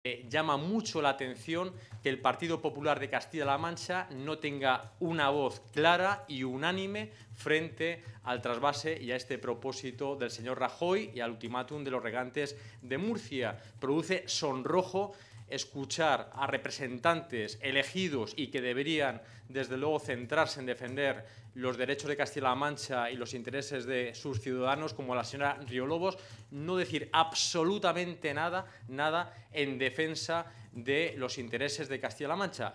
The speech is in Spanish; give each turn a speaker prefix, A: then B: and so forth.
A: Llama mucho la atención que el Partido Popular de Castilla-La Mancha no tenga una voz clara y unánime frente al trasvase y a este propósito del señor Rajoy y al ultimátum de los regantes de Murcia. Produce sonrojo escuchar a representantes elegidos y que deberían, desde luego, centrarse en defender los derechos de Castilla-La Mancha y los intereses de sus ciudadanos, como la señora Riolobos, no decir absolutamente nada en defensa de los intereses de Castilla-La Mancha.